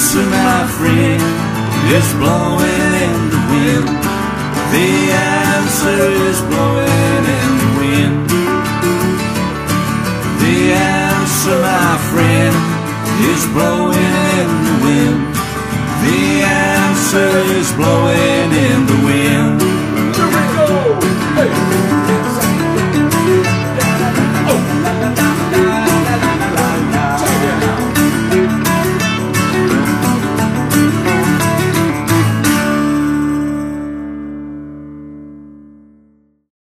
answer, my friend, is blowing in the wind. The answer is blowing in the wind. The answer, my friend, is blowing in the wind. The answer is blowing in the wind.